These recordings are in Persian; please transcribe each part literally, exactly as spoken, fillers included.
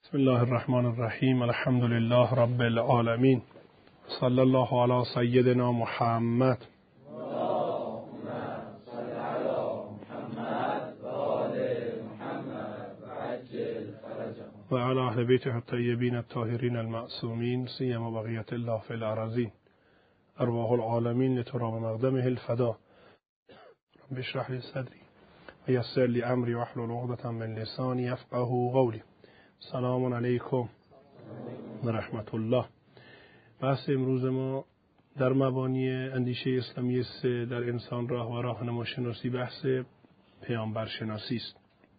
بسم الله الرحمن الرحیم. الحمد لله رب العالمین. صلی الله علی سیدنا محمد و علی اهل بیته الطیبین الطاهرین المعصومین سیما بقیة الله فی الارضین ارواح العالمین لتراب مقدمه الفدا. رب اشرح لی صدری و یسر لی امری واحلل عقدة من لسانی یفقهوا قولی. سلام علیکم و رحمت الله. بحث امروز ما در مبانی اندیشه اسلامی سه در انسان راه و راهنما شناسی بحث پیامبر شناسی است.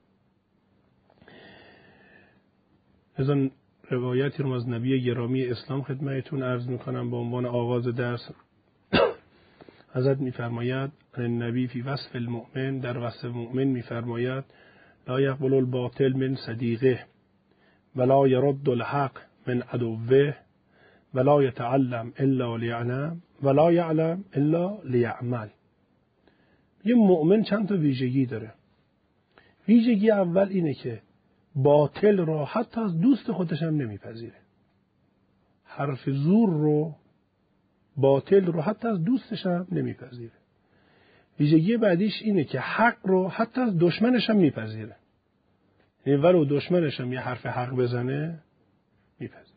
از روایتی رو از نبی گرامی اسلام خدمتتون عرض میکنم به عنوان آغاز درس. حضرت میفرماید النبی فی وصف المؤمن، در وصف مؤمن میفرماید لا یقبل الباطل من صدیقه ولا يرد الحق من عدوه ولا يتعلم الا ليعلم ولا يعلم الا ليعمل. یه مؤمن چند تا ویژگی داره. ویژگی اول اینه که باطل رو حتی از دوست خودش هم نمیپذیره. حرف زور رو، باطل رو حتی از دوستش هم نمیپذیره. ویژگی بعدیش اینه که حق رو حتی از دشمنش هم میپذیره. یعنی ولو دشمنش هم یه حرف حق بزنه میپذیره.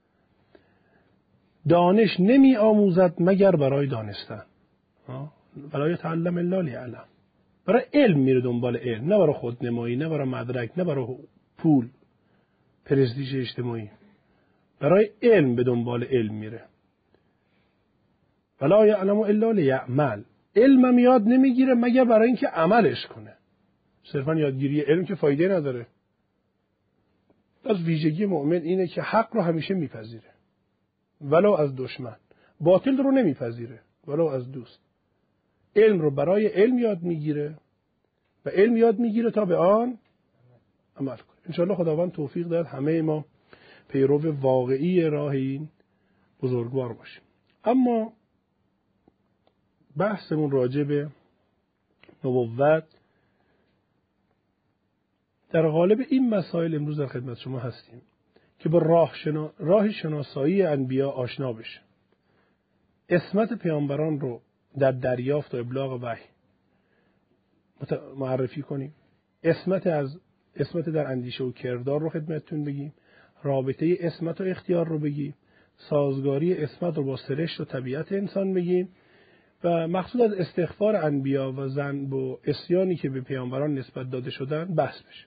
دانش نمی آموزد مگر برای دانستن. برای تعلم الا لیعلم. برای علم میره دنبال علم، نه برای خودنمایی، نه برای مدرک، نه برای پول، پرستیژ اجتماعی. برای علم به دنبال علم میره. ولا یعلم الا لیعمل. علمم یاد نمیگیره مگر برای اینکه عملش کنه. صرفا یادگیری علم که فایده نداره. از ویژگی مؤمن اینه که حق رو همیشه میپذیره ولو از دشمن. باطل رو نمیپذیره ولو از دوست. علم رو برای علم یاد میگیره و علم یاد میگیره تا به آن عمل کنه. انشاءالله خداوند توفیق دهد همه ما پیرو واقعی راه این بزرگوار باشیم. اما بحثمون راجع به نبوت در قالب این مسائل امروز در خدمت شما هستیم که با راه, شنا... راه شناسایی انبیا آشنا بشه. عصمت پیامبران رو در دریافت و ابلاغ وحی معرفی کنیم. عصمت از عصمت در اندیشه و کردار رو خدمتتون بگیم. رابطه عصمت و اختیار رو بگیم. سازگاری عصمت رو با سرشت و طبیعت انسان بگیم و مقصود از استغفار انبیا و ذنب و عصیانی که به پیامبران نسبت داده شدن بحث بشه.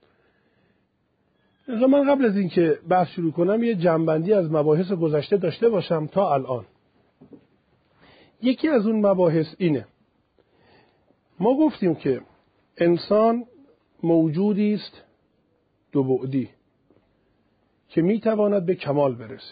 من قبل از این که بحث شروع کنم یه جمع‌بندی از مباحث گذشته داشته باشم تا الان. یکی از اون مباحث اینه: ما گفتیم که انسان موجودی است دو بعدی که میتواند به کمال برسه.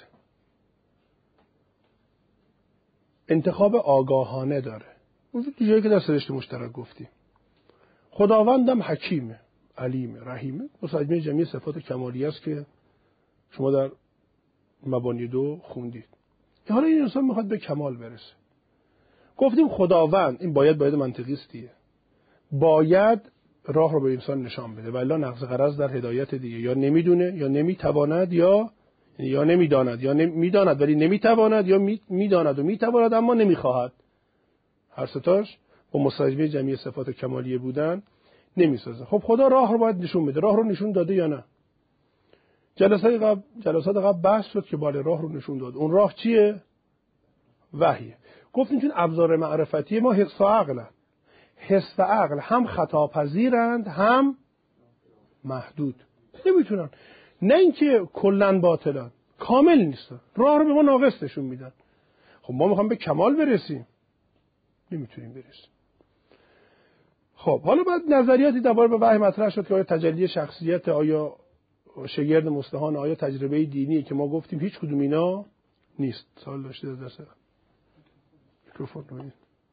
انتخاب آگاهانه داره. اون چیزی که در سرشت مشترک گفتیم. خداوندم حکیمه، علیمه، رحیمه. مستلزم جمعی صفات کمالیه است که شما در مبانی دو خوندید. حالا این انسان میخواد به کمال برسه. گفتیم خداوند، این باید باید منطقی است دیگه، باید راه رو به انسان نشان بده و الا نقض غرض در هدایت دیگه. یا نمیدونه یا نمیتواند یا یا نمیداند یا میداند ولی نمیتواند یا میداند و میتواند اما نمیخواهد. هر ستاش با مستلزم جمعی صفات کمالیه بودن نمیسازه. خب خدا راه رو باید نشون بده. راه رو نشون داده یا نه؟ جلسات قبل جلسات قبل بحث شد که بالا راه رو نشون داد. اون راه چیه؟ وحیه. گفتیم چون ابزار معرفتی ما حس و عقل، حس و عقل هم خطا پذیرند هم محدود. نمیتونن، نه اینکه کلا باطلن، کامل نیستن. راه رو به ما ناقص نشون میدن. خب ما میخوام به کمال برسیم، نمیتونیم برسیم. خب حالا بعد نظریاتی درباره به وحی مطرح شد که آیا تجلی شخصیت، آیا شگرد مستهان، آیا تجربه دینی، که ما گفتیم هیچ کدوم اینا نیست. سوال داشته از دسته میکروفون رو.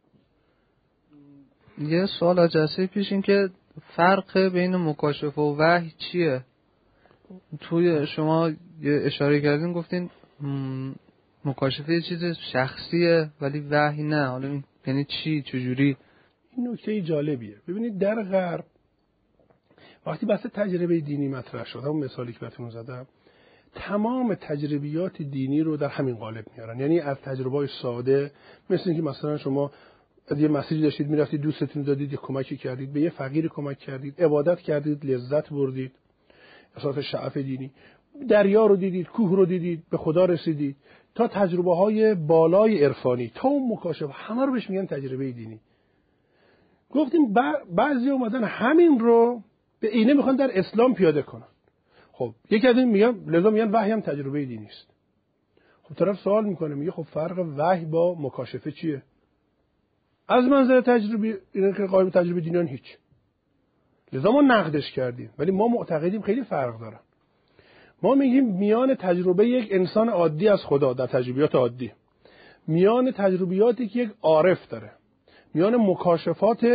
یه سوال از جلسه پیش این که فرق بین مکاشفه و وحی چیه؟ توی شما یه اشاره کردین گفتین مکاشفه یه چیز شخصیه ولی وحی نه. حالا این یعنی چی؟ چجوری؟ این نکته جالبیه. ببینید در غرب وقتی بحث تجربه دینی مطرح شد، همون مثالی که بهتون زدم، تمام تجربیات دینی رو در همین قالب میارن. یعنی از تجربه‌های ساده، مثل اینکه مثلا شما یه مسیجی داشتید میرفتید، دوستتون دادید، یه کمکی کردید، به یه فقیر کمک کردید، عبادت کردید، لذت بردید، احساس شعف دینی، دریا رو دیدید، کوه رو دیدید، به خدا رسیدید، تا تجربه های بالای عرفانی، تا اون مکاشفه، همه رو بهش میگن تجربه دینی. گفتیم بعضی اومدن همین رو به عینه میخوان در اسلام پیاده کنن. خب یکی از این میگن، لذا میگن وحی هم تجربه دینی است. خب طرف سوال میکنه، میگه خب فرق وحی با مکاشفه چیه؟ از منظر تجربی اینا که قائل به تجربه دینیان هیچ. لذا ما نقدش کردیم، ولی ما معتقدیم خیلی فرق دارن. ما میگیم میان تجربه یک انسان عادی از خدا در تجربیات عادی، میان تجربیاتی که یک عارف داره، میان مکاشفات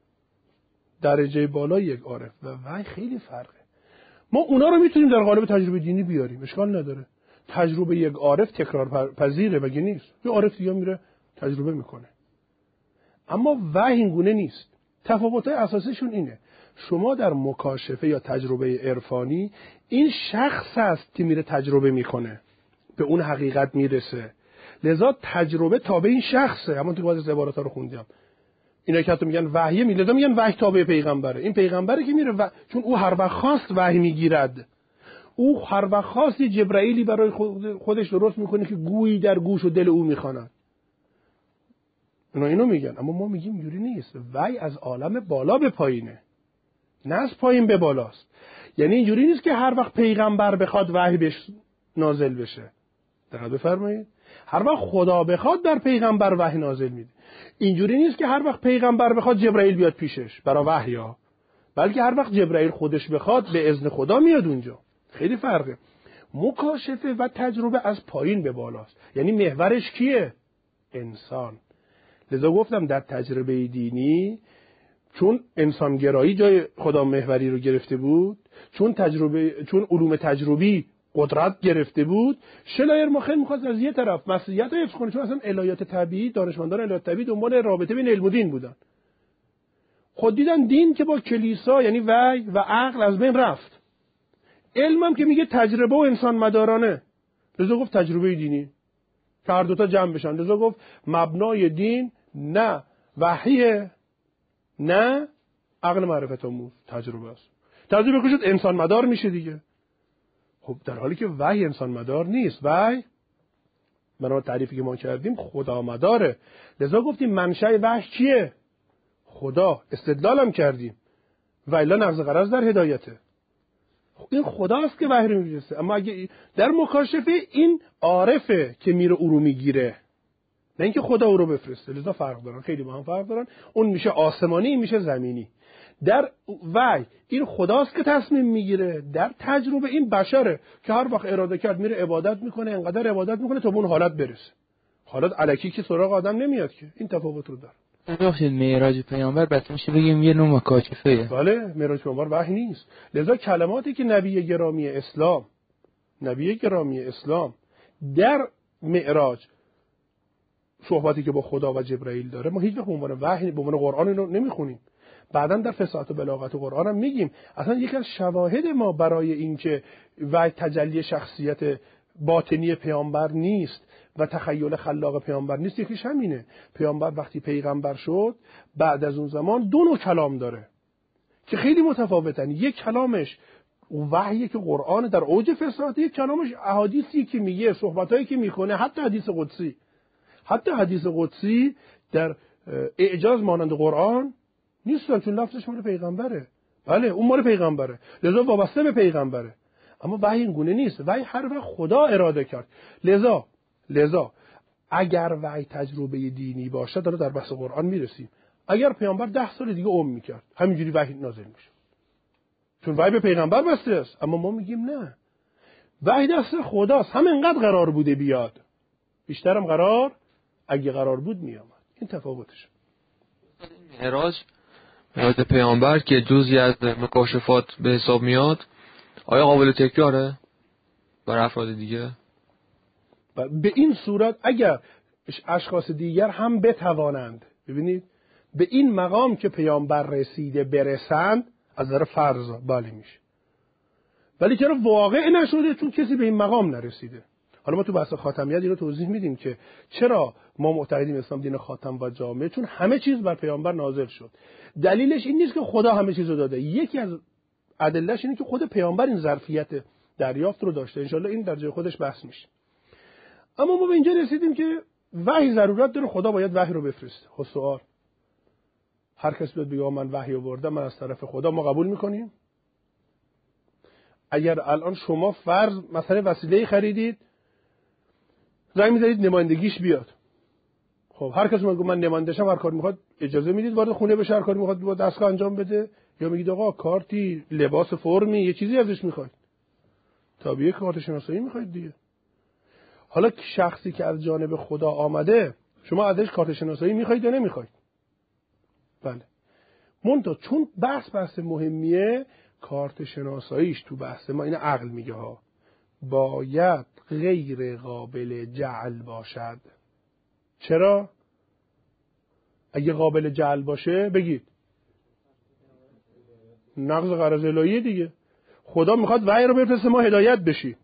درجه بالای یک عارف و وحی خیلی فرقه. ما اونا رو میتونیم در قالب تجربه دینی بیاریم، اشکال نداره. تجربه یک عارف تکرار پذیره، مگه نیست؟ یه عارف دیگه میره تجربه میکنه. اما وحی اینگونه نیست. تفاوت‌های اساسیشون اینه: شما در مکاشفه یا تجربه عرفانی، این شخص است که میره تجربه میکنه، به اون حقیقت میرسه، لذا تجربه تابع این شخصه. همون تو بعضی از عبارات‌ها رو خوندم، اینا که حتی میگن وحیه، میلدا میگن وحی تابع پیغمبره. این پیغمبره که میره و... چون او هر وقت خواست وحی میگیرد، او هر وقت خواست جبرائیلی برای خودش درست میکنه که گویی در گوش و دل او میخواند. اونا اینو میگن، اما ما میگیم جوری نیست. وحی از عالم بالا به پایینه، نه از پایین به بالاست. یعنی اینجوری نیست که هر وقت پیغمبر بخواد وحی بهش نازل بشه. دقت بفرمایید، هر وقت خدا بخواد در پیغمبر وحی نازل میده. اینجوری نیست که هر وقت پیغمبر بخواد جبرائیل بیاد پیشش برای وحی ها، بلکه هر وقت جبرائیل خودش بخواد به اذن خدا میاد اونجا. خیلی فرقه. مکاشفه و تجربه از پایین به بالاست، یعنی محورش کیه؟ انسان. لذا گفتم در تجربه دینی، چون انسانگرایی جای خدا محوری رو گرفته بود، چون تجربه چون علوم تجربی قدرت گرفته بود، شلایر ماخن می‌خواست از یه طرف مسئولیت رو حفظ کنه، چون اصلا الهیات طبیعی، دانشمندان الهیات طبیعی دنبال رابطه بین علم و دین بودن. خود دیدن دین که با کلیسا یعنی وحی و عقل از بین رفت، علمم که میگه تجربه و انسان مدارانه، لذا گفت تجربه دینی که هر دوتا جمع بشن. لذا گفت مبنای دین نه وحیه نه عقل معرفت آموز، تجربه است. تجربه که شد انسان مدار میشه دیگه. خب در حالی که وحی انسان مدار نیست، وحی بنا تعریفی که ما کردیم خدا مداره. لذا گفتیم منشأ وحی چیه؟ خدا. استدلالم کردیم و الا نقض غرض در هدایته. این خداست که وحی رو میفرسته. اما اگه در مکاشفه این عارفه که میره او رو میگیره، نه اینکه خدا او رو بفرسته. لذا فرق دارن، خیلی با هم فرق دارن. اون میشه آسمانی، این میشه زمینی. در وحی این خداست که تصمیم میگیره، در تجربه این بشره که هر وقت اراده کرد میره عبادت میکنه، انقدر عبادت میکنه تا به اون حالت برسه. حالت الکی که سراغ آدم نمیاد که. این تفاوت رو داره. ببخشید، معراج پیامبر بعد میشه بگیم یه نوع مکاشفه. بله، معراج پیامبر وحی نیست. لذا کلماتی که نبی گرامی اسلام نبی گرامی اسلام در معراج صحبتی که با خدا و جبرائیل داره، ما هیچ وقت به عنوان وحی، به عنوان قرآن اینو نمیخونیم. بعداً در فصاحت و بلاغت و قرآن هم میگیم اصلا یکی از شواهد ما برای اینکه وحی تجلی شخصیت باطنی پیامبر نیست و تخیل خلاق پیامبر نیست، یکیش همینه. پیامبر وقتی پیغمبر شد، بعد از اون زمان دو نوع کلام داره که خیلی متفاوتن. یک کلامش وحیی که قرآن در اوج فصاحت، یک کلامش احادیثی که میگه، صحبتایی که میکنه، حتی حدیث قدسی. حتی حدیث قدسی در اعجاز مانند قرآن نیستن، چون لفظش مال پیغمبره. بله، اون مال پیغمبره، لذا وابسته به پیغمبره. اما وحی این گونه نیست. وحی هر وقت خدا اراده کرد. لذا لذا اگر وحی تجربه دینی باشه، داره در بحث قرآن میرسیم، اگر پیامبر ده سال دیگه عمر میکرد، همینجوری وحی نازل میشه، چون وحی به پیغمبر بسته است. اما ما میگیم نه، وحی دست خداست. همینقدر قرار بوده بیاد، بیشترم قرار اگه قرار بود میامد. این تفاوتش. معراج معراج پیامبر که جزئی از مکاشفات به حساب میاد، آیا قابل تکراره برای افراد دیگه؟ به این صورت اگر اشخاص دیگر هم بتوانند، ببینید، به این مقام که پیامبر رسیده برسند، از نظر فرض بله میشه. ولی چرا واقع نشده؟ چون کسی به این مقام نرسیده. حالا ما تو بحث خاتمیت اینو توضیح میدیم که چرا ما معتقدیم اسلام دین خاتم و جامع، چون همه چیز بر پیامبر نازل شد. دلیلش این نیست که خدا همه چیزو داده، یکی از ادلهش اینه که خود پیامبر این ظرفیت دریافت رو داشته. انشالله این در جای خودش بحث میشه. اما ما به اینجا رسیدیم که وحی ضرورت داره، خدا باید وحی رو بفرسته. خب سوال، هر کس بیاد بگه من وحی آوردم، من از طرف خدا، ما قبول میکنیم؟ اگر الان شما فرض مثلا وسیله خریدید، زنگ می‌زنید نمایندگیش بیاد، خب هر کس میگه من نمایندشم، هر کار میخواد اجازه میدید وارد خونه بشه، هر کاری میخواد با دستگاه انجام بده، یا میگید آقا کارتی، لباس فرمی، یه چیزی ازش میخواید؟ تابعیه کارت شناسایی میخواید دیگه. حالا شخصی که از جانب خدا آمده، شما ازش کارت شناسایی میخواید یا نمیخواید؟ بله. منتها چون بحث بحث مهمیه، کارت شناساییش تو بحث ما، این عقل میگه ها، باید غیر قابل جعل باشد. چرا؟ اگه قابل جعل باشه بگید نقض غرض الهیه دیگه. خدا میخواد وحی رو بفرسته ما هدایت بشیم،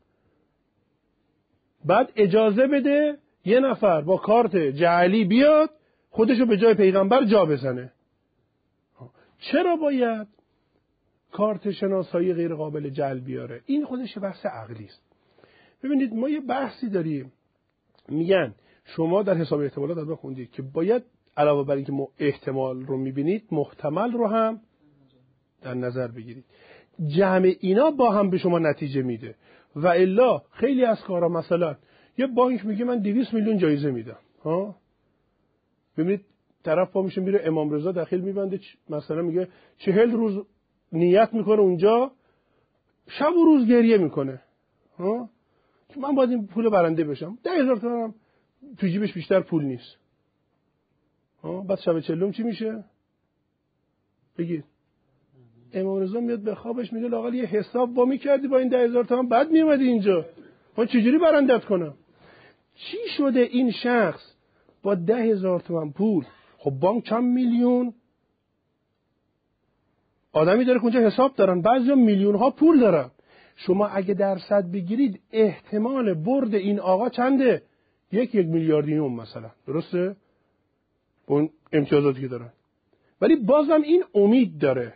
بعد اجازه بده یه نفر با کارت جعلی بیاد خودشو به جای پیغمبر جا بزنه. چرا باید کارت شناسایی غیر قابل جعل بیاره؟ این خودش بحث عقلی است. ببینید ما یه بحثی داریم، میگن شما در حساب احتمالات از ما خوندید که باید علاوه بر اینکه احتمال رو میبینید، محتمل رو هم در نظر بگیرید. جمع اینا با هم به شما نتیجه میده. و الا خیلی از کارا، مثلا یه بانک میگه من دویست میلیون جایزه میدم، ها، ببینید طرف پا میشه میره امام رضا داخل میبنده، مثلا میگه چهل روز نیت میکنه اونجا، شب و روز گریه میکنه، ها، که من باید این پول برنده بشم. ده هزار تومن تو جیبش بیشتر پول نیست. ها، بعد شب چلم چی میشه؟ بگید. امام رضا میاد به خوابش میگه لااقل یه حساب با میکردی با این ده هزار تومن، بعد میومدی اینجا، من چجوری برندت کنم؟ چی شده این شخص با ده هزار تومن پول، خب بانک چند میلیون آدمی داره که اونجا حساب دارن، بعضیا میلیون ها پول دارن. شما اگه درصد بگیرید احتمال برد این آقا چنده؟ یک یک میلیاردینوم مثلا، درسته؟ اون امتیازاتی که دارن، ولی بازم این امید داره،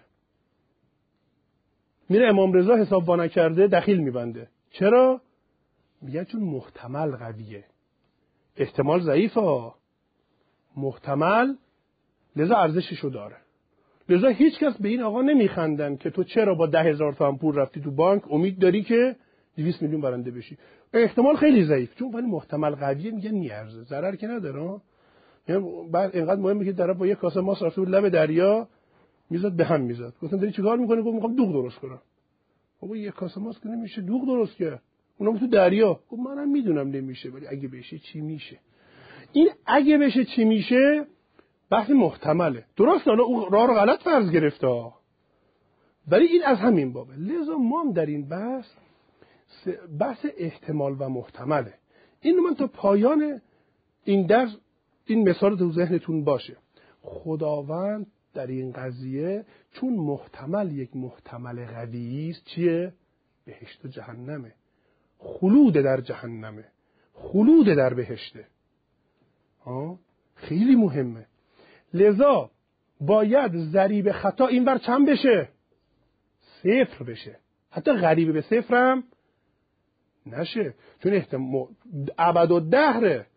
میره امام رضا حساب با نکرده دخیل میبنده. چرا؟ میگه چون محتمل قویه، احتمال ضعیفه، محتمل لذا ارزششو داره. لذا هیچ کس به این آقا نمیخندن که تو چرا با ده هزار تومن پول رفتی تو بانک امید داری که دویست میلیون برنده بشی. احتمال خیلی ضعیف، چون ولی محتمل قویه، میگن میارزه، ضرر که نداره. یعنی بعد اینقدر مهمه که طرف با یک کاسه ماست رفته بود لب دریا، میزد به هم میزد، گفتن داری چیکار میکنی؟ گفت میخوام دوغ درست کنم. بابا یک کاسه ماست که نمیشه دوغ درست کرد، اونم تو دریا. گفت منم میدونم نمیشه، ولی اگه بشه چی میشه؟ این اگه بشه چی میشه بحث محتمله، درست؟ حالا اون راه رو غلط فرض گرفته، ولی این از همین بابه. لذا ما هم در این بحث بحث احتمال و محتمله. اینو من تا پایان این درس این مثال تو ذهنتون باشه. خداوند در این قضیه چون محتمل یک محتمل قوی است، چیه؟ بهشت و جهنمه، خلود در جهنمه، خلود در بهشته. ها، خیلی مهمه. لذا باید ضریب خطا این بر چند بشه؟ صفر بشه، حتی قریب به صفر هم نشه، چون احتمال ابد و دهره.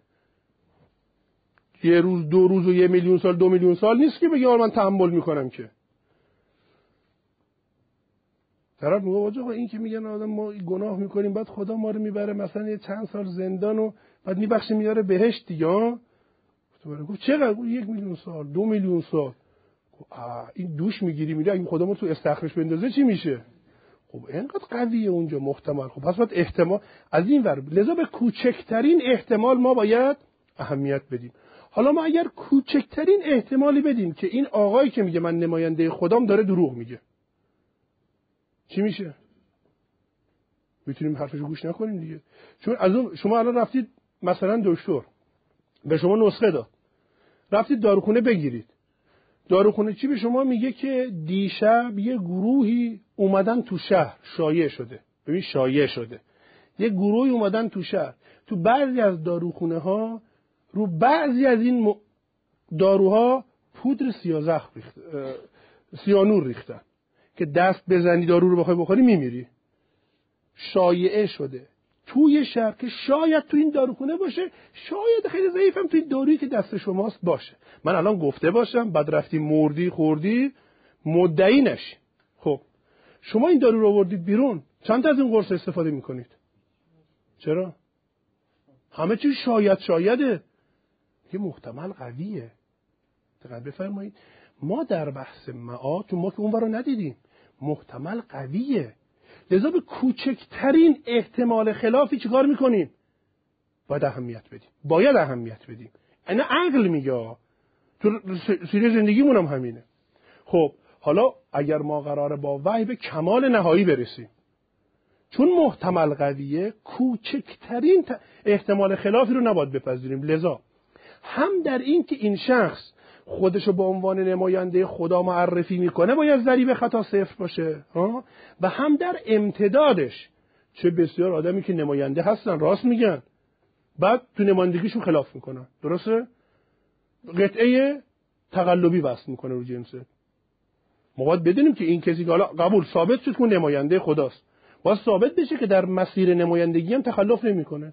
یه روز، دو روز و یه میلیون سال، دو میلیون سال نیست که بگی آره من تحمل میکنم. که طرف میگه آقا این که میگن آدم ما گناه میکنیم بعد خدا ما رو میبره مثلا یه چند سال زندان و بعد میبخشه میاره بهشت دیگه. گفت چقدر؟ گفت یک میلیون سال، دو میلیون سال. این دوش میگیری میره اگه خدا ما تو استخرش بندازه چی میشه؟ خب اینقدر قویه اونجا محتمل. خب پس باید احتمال از این ور، لذا به کوچکترین احتمال ما باید اهمیت بدیم. حالا ما اگر کوچکترین احتمالی بدیم که این آقایی که میگه من نماینده خدام داره دروغ میگه، چی میشه؟ میتونیم حرفشو گوش نکنیم دیگه. چون از اون شما الان رفتید مثلا دکتر به شما نسخه داد، رفتید داروخونه بگیرید، داروخونه چی به شما میگه که دیشب یه گروهی اومدن تو شهر، شایع شده. ببین شایع شده. یه گروهی اومدن تو شهر. تو بعضی از داروخونه ها رو بعضی از این داروها پودر سیازخ ریخت، سیانور ریختن که دست بزنی دارو رو بخوای بخوری میمیری. شایعه شده توی شهر که شاید تو این داروخونه باشه، شاید خیلی ضعیفم تو این دارویی که دست شماست باشه. من الان گفته باشم بعد رفتی مردی خوردی مدعی نشی. خب شما این دارو رو آوردید بیرون، چند تا از این قرص استفاده میکنید؟ چرا؟ همه چیز شاید شایده. یه محتمل قویه. دقیق بفرمایید. ما در بحث معاد تو ما که اون رو ندیدیم، محتمل قویه. لذا به کوچکترین احتمال خلافی چیکار میکنیم؟ باید اهمیت بدیم. باید اهمیت بدیم. اینا عقل میگه. تو سیره زندگیمون هم همینه. خب حالا اگر ما قراره با وحی به کمال نهایی برسیم، چون محتمل قویه، کوچکترین احتمال خلافی رو نباید بپذیریم. لذا هم در این که این شخص خودشو به عنوان نماینده خدا معرفی میکنه باید ضریب خطا صفر باشه ها؟ و هم در امتدادش، چه بسیار آدمی که نماینده هستن راست میگن بعد تو نمایندگیشون خلاف میکنن، درسته؟ قطعه تقلبی وصل میکنه رو جنسه. ما باید بدونیم که این کسی که حالا قبول ثابت شد که نماینده خداست، باید ثابت بشه که در مسیر نمایندگی هم تخلف نمیکنه.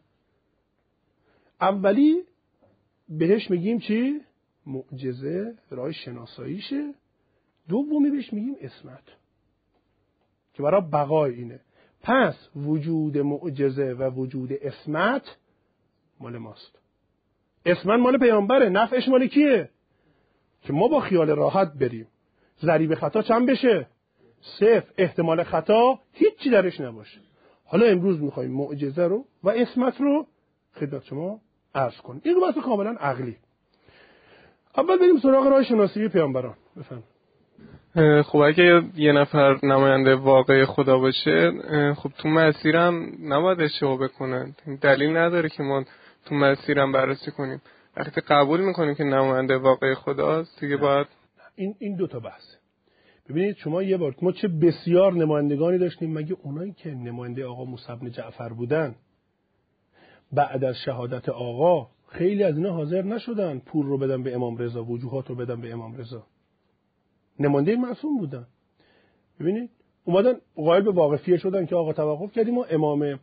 اولی بهش میگیم چی؟ معجزه، راه شناساییشه. دومی بهش میگیم اسمت که برای بقای اینه. پس وجود معجزه و وجود اسمت مال ماست. اسمت مال پیامبره، نفعش مال کیه؟ که ما با خیال راحت بریم، ضریب خطا چند بشه؟ صفر. احتمال خطا هیچی درش نباشه. حالا امروز میخوایم معجزه رو و اسمت رو خدمت شما عرض کنیم. این بحث کاملا عقلی. اول بریم سراغ راه شناسی پیامبران. بفهم. خب اگه یه نفر نماینده واقعی خدا باشه، خب تو مسیرم نباید اشتباه بکنن. دلیل نداره که ما تو مسیرم بررسی کنیم. وقتی قبول میکنیم که نماینده واقعی خداست دیگه باید این این دو تا بحثه. ببینید شما یه بار ما چه بسیار نمایندگانی داشتیم، مگه اونایی که نماینده آقا موسی بن جعفر بودن بعد از شهادت آقا خیلی از اینا حاضر نشدن پول رو بدن به امام رضا، وجوهات رو بدن به امام رضا. نماینده معصوم بودن. ببینید اومدن قائل به واقفیه شدن که آقا توقف کردیم و امام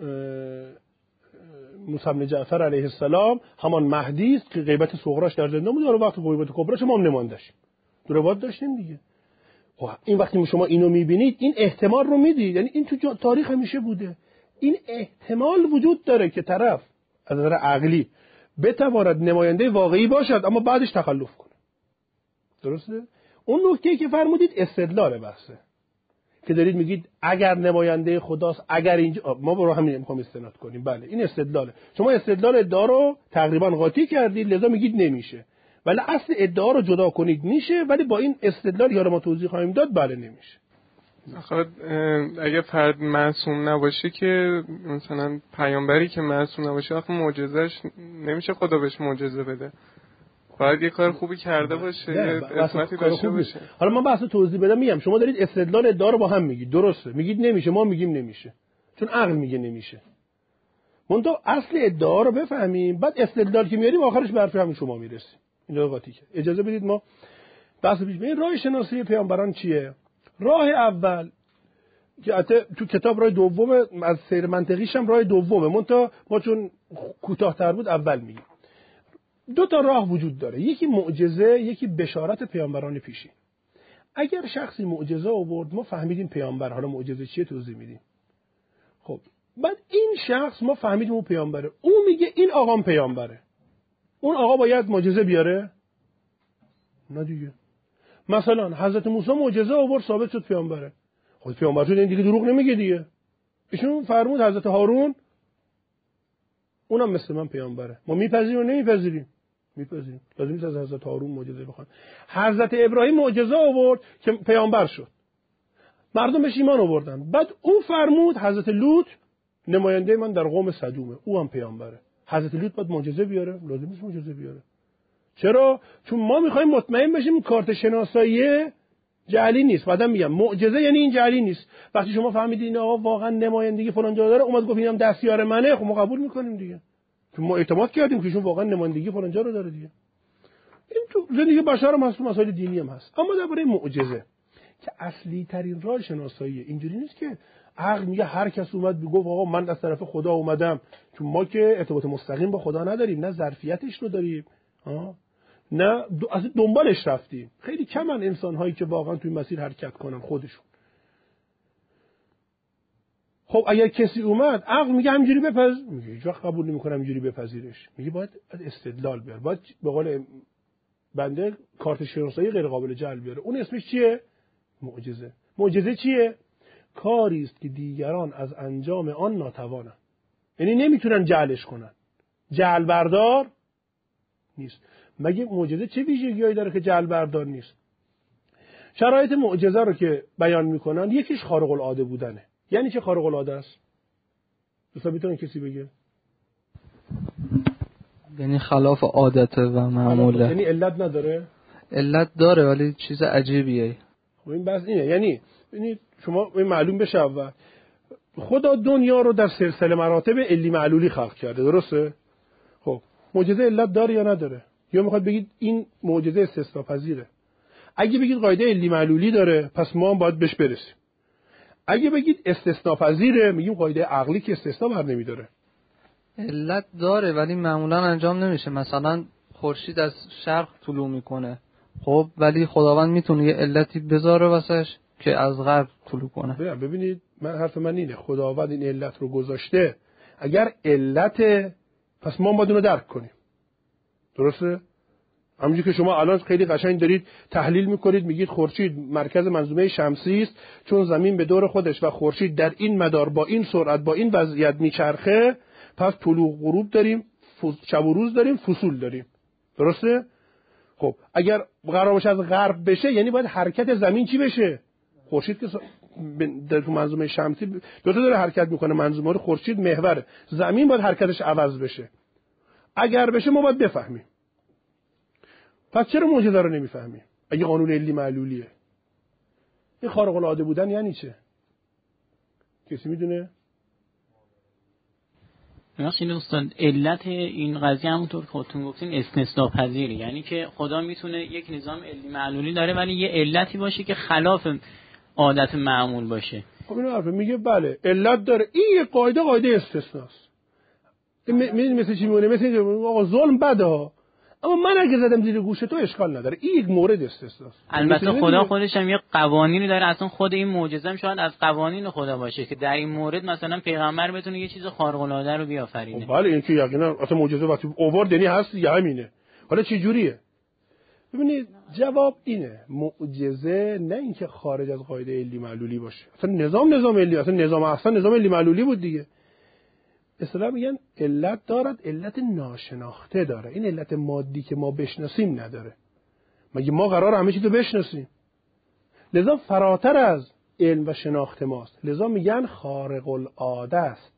موسی بن جعفر علیه السلام همان مهدی است که غیبت صغراش در زندان بود و وقت غیبت کبراش ما هم نماندش. دو روایت داشتیم دیگه. خب این وقتی شما اینو میبینید این احتمال رو میدید، یعنی این تو تاریخ همیشه بوده. این احتمال وجود داره که طرف از نظر عقلی بتواند نماینده واقعی باشد اما بعدش تخلف کنه. درسته؟ اون نکته‌ای که فرمودید استدلال بحثه که دارید میگید اگر نماینده خداست، اگر اینجا ما برو همین میخوام استناد کنیم. بله این استدلاله. شما استدلال ادعا رو تقریبا قاطی کردید لذا میگید نمیشه. ولی اصل ادعا رو جدا کنید میشه، ولی با این استدلال یا ما توضیح خواهیم داد بله نمیشه. آخه اگه فرد معصوم نباشه که مثلا پیامبری که معصوم نباشه آخه معجزه‌اش نمیشه خدا بهش معجزه بده. باید یه کار خوبی کرده باشه، یه اسمتی داشته باشه. حالا من بحث توضیح بدم میگم شما دارید استدلال ادعا رو با هم میگید، درسته؟ میگید نمیشه، ما میگیم نمیشه. چون عقل میگه نمیشه. منتها اصل ادعا رو بفهمیم، بعد استدلال که میاریم آخرش به حرف همین شما میرسیم. این قاطی که اجازه بدید ما بحث پیش بریم. راه شناسی پیامبران چیه؟ راه اول که تو کتاب راه دوم از سیر منطقیش هم راه دومه، منتها ما چون کوتاه‌تر بود اول میگیم. دو تا راه وجود داره، یکی معجزه، یکی بشارت پیامبران پیشین. اگر شخصی معجزه آورد ما فهمیدیم پیامبر، حالا معجزه چیه توضیح میدیم. خب بعد این شخص ما فهمیدیم اون پیامبره، اون میگه این آقام پیامبره، اون آقا باید معجزه بیاره؟ نه دیگه. مثلا حضرت موسی معجزه آورد ثابت شد پیامبره، خب پیامبر شد این دیگه دروغ نمیگه دیگه. ایشون فرمود حضرت هارون اونم مثل من پیامبره، ما میپذیریم و نمیپذیریم؟ میپذیریم. لازم نیست از حضرت هارون معجزه بخوان. حضرت ابراهیم معجزه آورد که پیامبر شد، مردم بهش ایمان آوردن. بعد اون فرمود حضرت لوط نماینده من در قوم سدومه، او هم پیامبره. حضرت لوط باید معجزه بیاره؟ لازم نیست معجزه بیاره. چرا؟ چون ما میخوایم مطمئن بشیم کارت شناسایی جعلی نیست. بعدم میگم معجزه یعنی این جعلی نیست. وقتی شما فهمیدید این آقا واقعا نمایندگی فلان جا داره، اومد گفت اینم دستیار منه، خب ما قبول میکنیم دیگه. چون ما اعتماد کردیم که ایشون واقعا نمایندگی فلان جا رو داره دیگه. این تو زندگی بشر هم هست، تو مسائل دینی هم هست. اما درباره معجزه که اصلی ترین راه شناسایی اینجوری نیست که عقل میگه هر کس اومد بگو آقا من از طرف خدا اومدم، چون ما که ارتباط مستقیم با خدا نداریم، نه ظرفیتش رو داریم، ها، نه از دنبالش رفتیم. خیلی کمن انسان هایی که واقعا توی مسیر حرکت کنن خودشون. خب اگر کسی اومد عقل میگه همینجوری بپذیر، میگه هیچ وقت قبول نمیکنم اینجوری بپذیرش، میگه باید استدلال بیار، باید به قول بنده کارت شناسایی غیر قابل جعل بیاره. اون اسمش چیه؟ معجزه. معجزه چیه؟ کاری است که دیگران از انجام آن ناتوانند، یعنی نمیتونن جعلش کنن، جعل بردار نیست. مگه معجزه چه ویژگی‌هایی داره که جعل بردار نیست؟ شرایط معجزه رو که بیان میکنن یکیش خارق العاده بودنه. یعنی چه خارق العاده است؟ دوستا میتونه کسی بگه؟ یعنی خلاف عادته و معموله. یعنی علت نداره؟ علت داره ولی چیز عجیبیه. خب این بس اینه. یعنی یعنی شما این معلوم بشه اول خدا دنیا رو در سلسله مراتب علی معلولی خلق کرده، درسته؟ خب معجزه علت داره یا نداره؟ یا میخواد بگید این معجزه استثناء پذیره؟ اگه بگید قاعده علی معلولی داره پس ما هم باید بهش برسیم. اگه بگید استثناء پذیره میگیم قاعده عقلی که استثناء بر نمیداره. علت داره ولی معمولا انجام نمیشه. مثلا خورشید از شرق طلوع میکنه، خب ولی خداوند میتونه یه علتی بذاره واسش که از غرب طلوع کنه. ببینید من حرف من اینه، خداوند این علت رو گذاشته، اگر علت پس ما باید اون رو درک کنیم، درسته؟ همونجوری که شما الان خیلی قشنگ دارید تحلیل میکنید، میگید خورشید مرکز منظومه شمسی است چون زمین به دور خودش و خورشید در این مدار با این سرعت با این وضعیت میچرخه، پس طلوع غروب داریم، شب و روز داریم، فصول داریم، درسته؟ خب اگر قرار باشه از غرب بشه یعنی باید حرکت زمین چی بشه؟ خورشید که در تو منظومه شمسی دو تا داره حرکت میکنه، منظومه رو خورشید محوره، زمین باید حرکتش عوض بشه. اگر بشه ما باید بفهمیم. پس چرا معجزه رو نمیفهمیم؟ اگه قانون علی معلولیه. این خارق العاده بودن یعنی چه؟ کسی میدونه؟ این استاد علت این قضیه همونطور که خودتون گفتین استثناء پذیره، یعنی که خدا میتونه یک نظام علی معلولی داره ولی یه علتی باشه که خلاف عادت معمول باشه. خب اینو حرفه میگه بله علت داره، این یه قاعده قاعده استثناست. میدونی مثل چی میمونه؟ مثل اینکه آقا ظلم بده ها، اما من اگه زدم زیر گوش تو اشکال نداره، این یک مورد استثناست. البته خدا خودش هم یه قوانینی داره، اصلا خود این معجزه هم شاید از قوانین خدا باشه که در این مورد مثلا پیغمبر بتونه یه چیز خارق العاده رو بیافرینه. بله این که یقینا اصلا معجزه وقتی اوورد یعنی هست دیگه همینه. حالا چه جوریه؟ ببینید جواب اینه، معجزه نه اینکه خارج از قاعده علی معلولی باشه. اصلا نظام نظام علی، اصلا نظام اصلا نظام علی معلولی بود دیگه. اصطلاح میگن علت دارد، علت ناشناخته داره. این علت مادی که ما بشناسیم نداره. مگه ما قرار همه چیز رو بشناسیم؟ لذا فراتر از علم و شناخت ماست. لذا میگن خارق العاده است.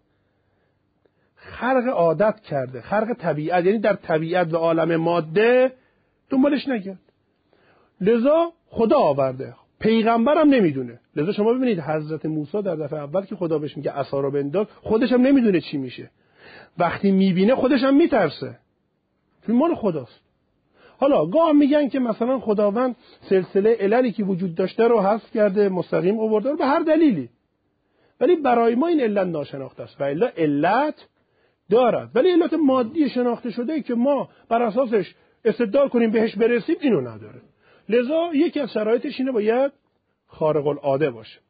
خرق عادت کرده، خرق طبیعت، یعنی در طبیعت و عالم ماده دنبالش نگرد. لذا خدا آورده، پیغمبرم نمیدونه. لذا شما ببینید حضرت موسی در دفعه اول که خدا بهش میگه عصا رو بنداز، خودش هم نمیدونه چی میشه. وقتی میبینه خودش هم میترسه، چون مال خداست. حالا گاه میگن که مثلا خداوند سلسله عللی که وجود داشته رو حذف کرده، مستقیم آورده به هر دلیلی، ولی برای ما این علت ناشناخته است و الا علت دارد، ولی علت مادی شناخته شده که ما بر اساسش استدلال کنیم بهش برسیم اینو نداره. لذا یکی از شرایطش اینه باید خارق العاده باشه.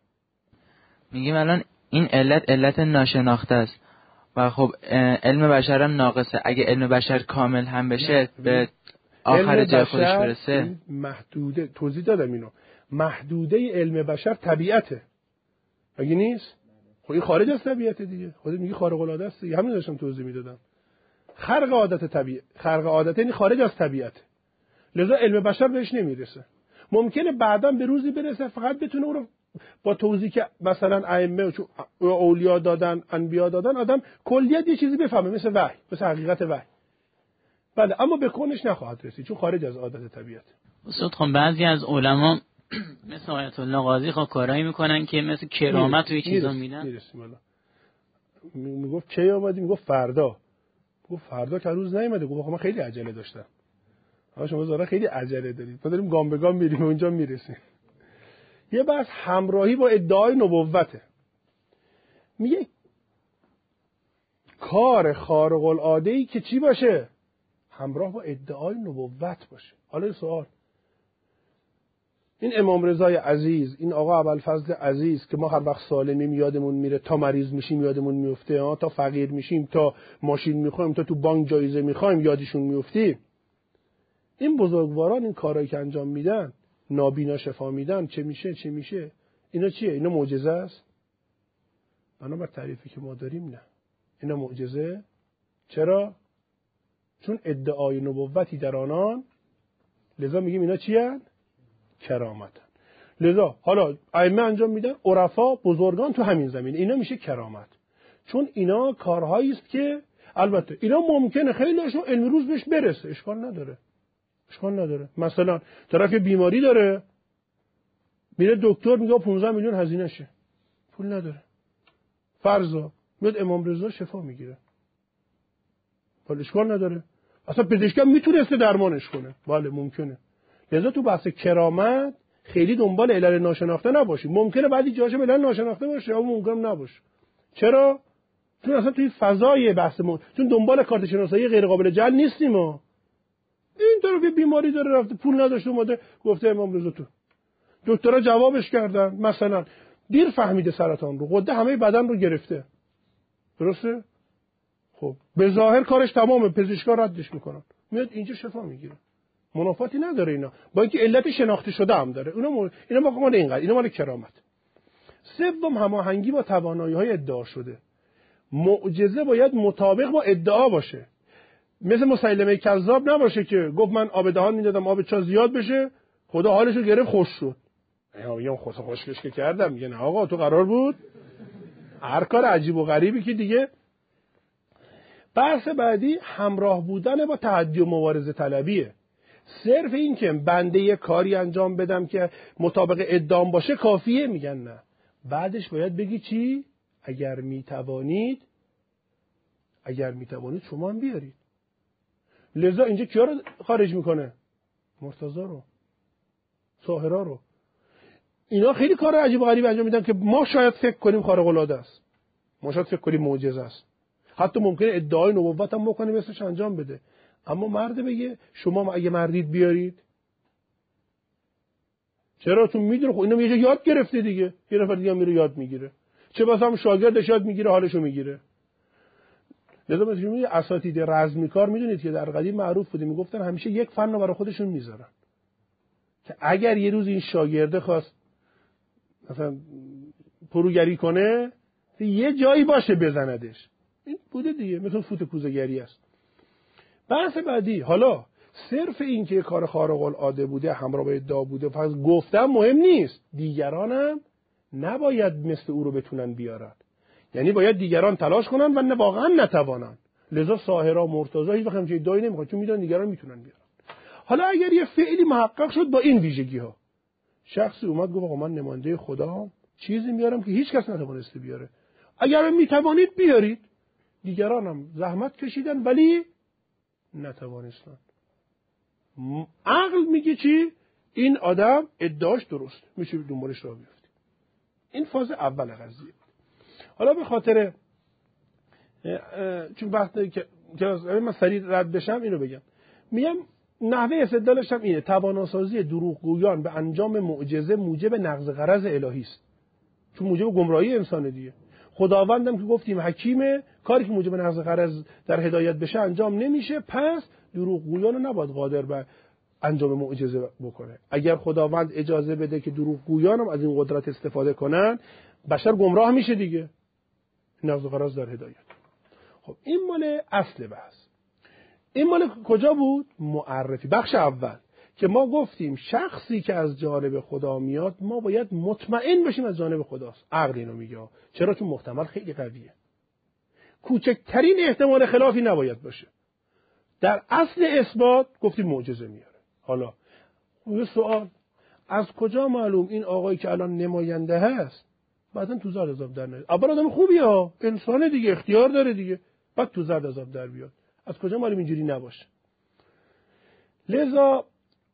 میگیم الان این علت علت ناشناخته است و خب علم بشرم ناقصه. اگه علم بشر کامل هم بشه به آخر جای خودش برسه. محدوده، توضیح دادم اینو، محدوده علم بشر طبیعته، اگه نیست خب این خارج از طبیعته دیگه. خودت میگی خارق العاده است دیگه، همین داشتم توضیح میدادم. خرق عادت طبیعت، خرق عادت یعنی خارج از طبیعت، لذا علم بشر بهش نمیرسه. ممکنه بعداً به روزی برسه فقط بتونه اون رو با توضیح که مثلا ائمه و اولیا دادن، انبیا دادن، آدم کلیت یه چیزی بفهمه، مثل وحی، مثل حقیقت وحی. بله، اما به کنش نخواهد رسید چون خارج از عادت طبیعت. استاد خب بعضی از علما مثل آیت الله قاضی خب کارایی میکنن که مثل کرامت و چیزا میدن. میرسیم الان. میگفت کی اومدی؟ میگفت فردا. گفت فردا که روز نیومده. گفت من خیلی عجله داشتم. آقا شما زارا خیلی عجله دارید. ما داریم گام به گام میریم و اونجا میرسیم. یه بحث همراهی با ادعای نبوته. میگه کار خارق العاده ای که چی باشه؟ همراه با ادعای نبوت باشه. حالا سوال، این امام رضای عزیز، این آقا ابوالفضل عزیز که ما هر وقت سالمیم یادمون میره، تا مریض میشیم یادمون میفته، ها، تا فقیر میشیم، تا ماشین میخوایم، تا تو بانک جایزه میخوایم یادشون میفتیم. این بزرگواران این کارایی که انجام میدن، نابینا شفا میدن، چه میشه چه میشه، اینا چیه؟ اینا معجزه است؟ بنابر تعریفی که ما داریم نه، اینا معجزه. چرا؟ چون ادعای نبوتی در آنان، لذا میگیم اینا چیه؟ کرامتن. لذا حالا ائمه انجام میدن، عرفا، بزرگان تو همین زمین، اینا میشه کرامت. چون اینا کارهایی است که البته اینا ممکنه خیلیشون علم روز بهش برسه، اشکال نداره. اشکال نداره. مثلا طرف یه بیماری داره، میره دکتر میگه پانزده میلیون هزینه شه. پول نداره. فرضا میاد امام رضا شفا میگیره. ولی اشکال نداره. اصلا پزشکم میتونسته درمانش کنه. بله ممکنه. لذا تو بحث کرامت خیلی دنبال علل ناشناخته نباشی. ممکنه بعضی جاهاش علل ناشناخته باشه اما ممکنه نباشه. چرا؟ چون اصلا توی فضای بحث ما، چون دنبال کارت شناسایی غیر قابل جعل نیستیم ما. این طرف یه بیماری داره رفته پول نداشته اومده گفته امام رضا تو. دکترها جوابش کردن مثلا دیر فهمیده سرطان رو، غده همه بدن رو گرفته. درسته؟ خب به ظاهر کارش تمامه، پزشکا ردش میکنن. میاد اینجا شفا میگیره. منافاتی نداره اینا. با اینکه علت شناخته شده هم داره. اینا مول... اینا واقعا مال اینقدر، اینا مال کرامت. سوم هماهنگی با توانایی‌های ادعا شده. معجزه باید مطابق با ادعا باشه. مثل مسیلمه کذاب نباشه که گفت من آب دهان میدادم آب چا زیاد بشه، خدا حالشو گرفت خوش شد. یا میگم خدا خوشش که کردم، میگه نه آقا تو قرار بود هر کار عجیب و غریبی که دیگه. بحث بعدی همراه بودن با تحدی و مبارزه طلبیه. صرف این که بنده یه کاری انجام بدم که مطابق ادعام باشه کافیه؟ میگن نه. بعدش باید بگی چی؟ اگر میتوانید اگر میتوانید شما هم بیارید. لذا اینجا کیا رو خارج میکنه؟ مرتضی رو، ساحرا رو. اینا خیلی کار عجیب و غریب انجام میدن که ما شاید فکر کنیم خارق العاده است، ما شاید فکر کنیم معجزه است، حتی ممکنه ادعای نبوت هم بکنه مثلش انجام بده. اما مرد بگه شما اگه مردید بیارید. چرا؟ چون میدونه خب اینو میگه یاد گرفته دیگه، یه نفر دیگه میره یاد میگیره، چه بسا هم شاگردش یاد میگیره حالشو میگیره. لذا مثلا میگه اساتید رزمیکار میدونید که در قدیم معروف بوده، میگفتن همیشه یک فن رو برای خودشون میذارن که اگر یه روز این شاگرده خواست مثلا پروگری کنه یه جایی باشه بزندش. این بوده دیگه، مثل فوت کوزه‌گری است. بحث بعدی، حالا صرف این که کار خارق العاده بوده همراه با ادعا بوده پس گفتم مهم نیست، دیگران هم نباید مثل او رو بتونن بیارن. یعنی باید دیگران تلاش کنن و نه واقعا نتوانن. لذا ساحرا مرتضی هیچ وقت همچین ادعایی نمیکنن چون میدونن دیگران میتونن بیارن. حالا اگر یه فعلی محقق شد با این ویژگی ها، شخصی اومد گفت آقا من نماینده خدا چیزی میارم که هیچ کس نتوانسته بیاره، اگر میتوانید بیارید. دیگران هم زحمت کشیدن ولی نتوانستن. عقل میگه چی؟ این آدم ادعاش درست، میشه دنبالش راه بیفتیم. این فاز اول قضیه. حالا به خاطر چون وقتی که من سریع رد بشم اینو بگم، میگم نحوه استدلالش هم اینه: تواناسازی دروغگویان به انجام معجزه موجب نقض غرض الهی است، چون موجب گمراهی انسان دیگه. خداوندم که گفتیم حکیمه، کاری که موجب نقض غرض در هدایت بشه انجام نمیشه، پس دروغگویان رو نباید قادر به انجام معجزه بکنه. اگر خداوند اجازه بده که دروغگویان هم از این قدرت استفاده کنن، بشر گمراه میشه دیگه، نقض غرض در هدایت. خب این مال اصل بحث. این مال کجا بود؟ معرفی، بخش اول که ما گفتیم شخصی که از جانب خدا میاد ما باید مطمئن بشیم از جانب خداست. عقل اینو میگه. چرا؟ چون محتمل خیلی قویه، کوچکترین احتمال خلافی نباید باشه. در اصل اثبات گفتیم معجزه میاره. حالا یه سوال، از کجا معلوم این آقایی که الان نماینده هست بعدن تو زرد عذاب در نیاد؟ اول آدم خوبیه ها، انسانه دیگه، اختیار داره دیگه، بعد تو زرد عذاب در بیاد. از کجا معلوم اینجوری نباشه؟ لذا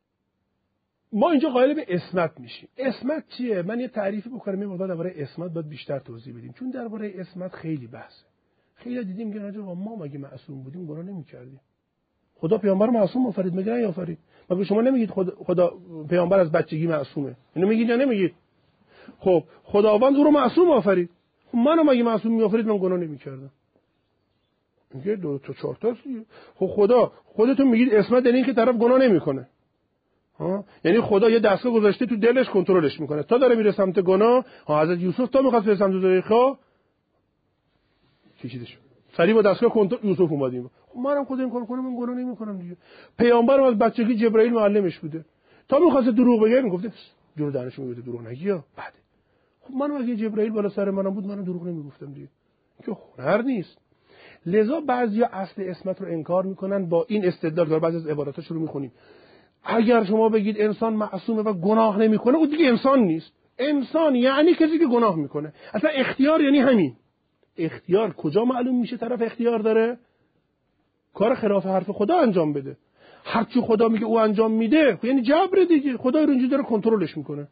ما اینجا قائل به اسمت میشیم. اسمت چیه؟ من یه تعریفی بکنم، یه مقدار درباره اسمت باید بیشتر توضیح بدیم، چون درباره اسمت خیلی بحثه. خیلی دیدیم میگن آقا ما مگه معصوم بودیم گناه نمی‌کردیم؟ خدا پیامبر معصوم آفرید مگه نه آفرید؟ مگه شما نمیگید خدا, خدا پیامبر از بچگی معصومه؟ اینو میگید یا نمیگید؟ خب خداوند او رو معصوم آفرید. خب منو مگه معصوم میآفرید من گناه نمی‌کردم؟ میگه دو تا چهار تا. خب خدا خودتون میگید اسمت یعنی اینکه طرف گناه نمیکنه. ها؟ یعنی خدا یه دستگاه گذاشته تو دلش کنترلش میکنه تا داره میره سمت گناه. ها حضرت یوسف تا میخواست بره سمت زلیخا کشیده شد. سریع با دستگاه کنترل یوسف اومدیم. خب منم خود این کارو کنم من گناه نمیکنم دیگه. پیامبرم از بچگی جبرائیل معلمش بوده. تا میخواست دروغ بگه میگفته جور دانش میگفته دروغ نگیا. بعد خب منم اگه جبرائیل بالا سر منم بود منم دروغ نمیگفتم دیگه. که هنر نیست. لذا بعضیا اصل اسمت رو انکار میکنن با این استدلال. دار بعضی از عباراتش رو میخونیم. اگر شما بگید انسان معصومه و گناه نمیکنه اون دیگه انسان نیست. انسان یعنی کسی که گناه میکنه. اصلا اختیار یعنی همین. اختیار کجا معلوم میشه طرف اختیار داره؟ کار خلاف حرف خدا انجام بده. هر چی خدا میگه او انجام میده یعنی جبر دیگه. خدا رو اینجوری داره کنترلش میکنه.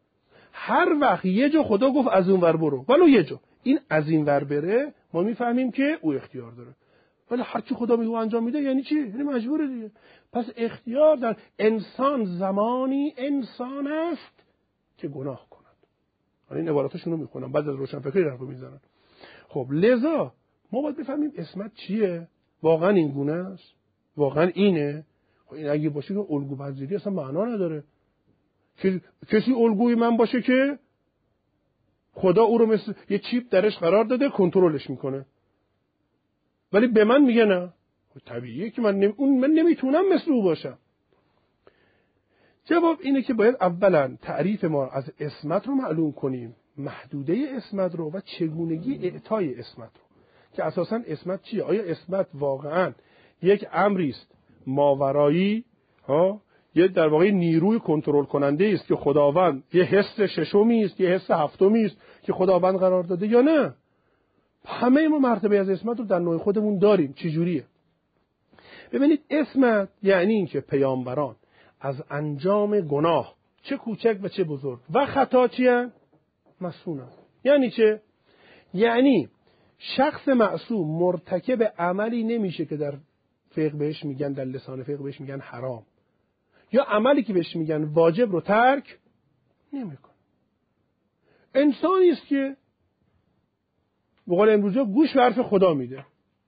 هر وقت یه جا خدا گفت از اون ور برو ولو یه جا این از این ور بره ما میفهمیم که او اختیار داره. ولی هر چی خدا میگه او انجام میده یعنی چی؟ یعنی مجبوره دیگه. پس اختیار در انسان زمانی انسان است که گناه کند. حالا این عباراتشون رو میخونم بعد از روشنفکری حرفو میزنن. خب لذا ما باید بفهمیم اسمت چیه؟ واقعا این گونه است؟ واقعا اینه؟ خب این اگه باشه که الگو پذیری اصلا معنا نداره. که کسی الگوی من باشه که خدا او رو مثل یه چیپ درش قرار داده کنترلش میکنه. ولی به من میگه نه. طبیعیه که من نمی... اون من نمیتونم مثل او باشم. جواب اینه که باید اولا تعریف ما از اسمت رو معلوم کنیم، محدوده اسمت رو و چگونگی اعطای اسمت رو، که اساساً اسمت چیه؟ آیا اسمت واقعاً یک امری است ماورایی ها، یه در واقع نیروی کنترل کننده است که خداوند یه حس ششمی است، یه حس هفتمی است که خداوند قرار داده یا نه؟ همه ما مرتبه از اسمت رو در نوع خودمون داریم. چه جوریه؟ ببینید اسمت یعنی این که پیامبران از انجام گناه چه کوچک و چه بزرگ و خطا چیه؟ معصومن. یعنی چه؟ یعنی شخص معصوم مرتکب عملی نمیشه که در فقه بهش میگن، در لسان فقه بهش میگن حرام، یا عملی که بهش میگن واجب رو ترک نمیکنه. انسانی است که به قول امروزی گوش به حرف خدا میده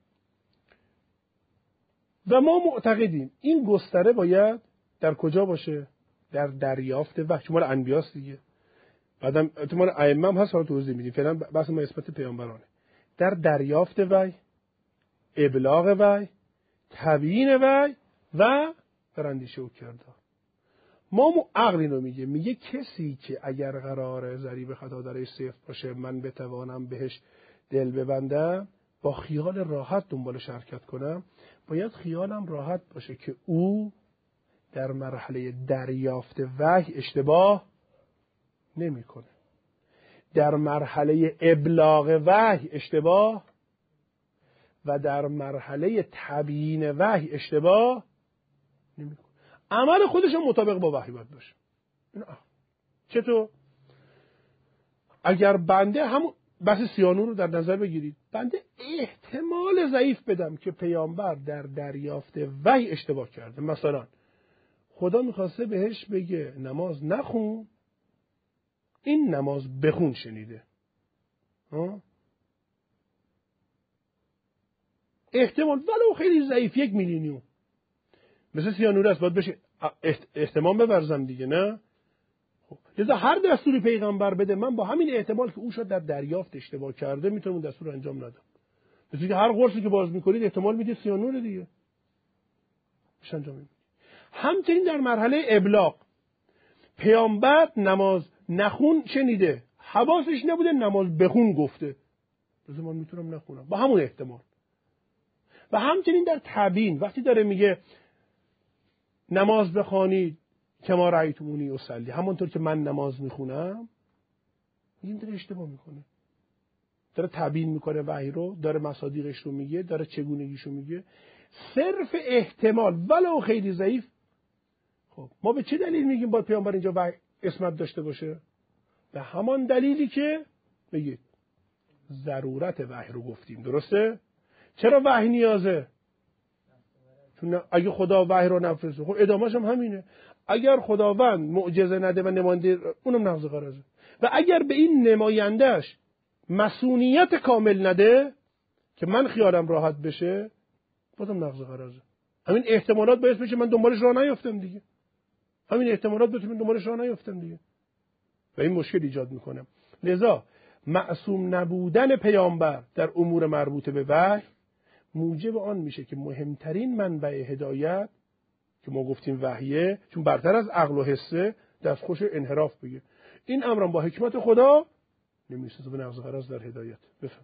و ما معتقدیم این گستره باید در کجا باشه؟ در دریافت وحی. شما انبیاست دیگه، بعدم احتمال ائمه هم هست، حالا توضیح میدیم. فعلا بحث ما اسمت پیامبرانه. در دریافت وحی، ابلاغ وحی، تبیین وحی و در اندیشه و کردار. ما مو عقل اینو میگه، میگه کسی که اگر قراره ضریب خطا درش صفر باشه من بتوانم بهش دل ببندم، با خیال راحت دنبالش حرکت کنم، باید خیالم راحت باشه که او در مرحله دریافت وحی اشتباه نمیکنه، در مرحله ابلاغ وحی اشتباه و در مرحله تبیین وحی اشتباه نمیکنه. عمل خودش مطابق با وحی باید باشه. چطور؟ اگر بنده همون بحث سیانور رو در نظر بگیرید، بنده احتمال ضعیف بدم که پیامبر در دریافت وحی اشتباه کرده. مثلا خدا میخواسته بهش بگه نماز نخون، این نماز بخون شنیده. ها؟ احتمال ولو خیلی ضعیف، یک میلیونیوم، مثل سیانور است، باید بشه احتمام بورزم دیگه، نه؟ لذا هر دستوری پیغمبر بده من با همین احتمال که او شاید در دریافت اشتباه کرده میتونم اون دستور انجام ندم. مثل که هر قرصی که باز میکنید احتمال میده سیانور دیگه میشه انجام میدید. همچنین در مرحله ابلاغ، پیامبر نماز نخون شنیده، حواسش نبوده نماز بخون گفته، لذا من میتونم نخونم با همون احتمال. و همچنین در تبیین وقتی داره میگه نماز بخوانید کما رأیتمونی اصلی، همونطور که من نماز میخونم، این داره اشتباه میکنه، داره تبیین میکنه وحی رو، داره مصادیقش رو میگه، داره چگونگیش رو میگه. صرف احتمال ولو خیلی ضعیف. خب ما به چه دلیل میگیم باید پیامبر اینجا وحی اسمت داشته باشه؟ به همان دلیلی که بگید ضرورت وحی رو گفتیم. درسته؟ چرا وحی نیازه؟ چون اگه خدا وحی رو نفرسته، خب ادامهش هم همینه. اگر خداوند معجزه نده و نماینده، اونم نقض قرضه. و اگر به این نمایندهش مسئولیت کامل نده که من خیالم راحت بشه، بازم نقض قرضه. همین احتمالات باعث بشه من دنبالش راه نیفتم دیگه. همین احتمالات باعث من دنبالش راه نیفتم دیگه. و این مشکل ایجاد میکنه. لذا معصوم نبودن پیامبر در امور مربوط به وحی موجب آن میشه که مهمترین منبع هدایت که ما گفتیم وحیه، چون برتر از عقل و حسه، دستخوش انحراف بگه. این امرم با حکمت خدا نمیسازه به نقض قرض در هدایت. بفهم.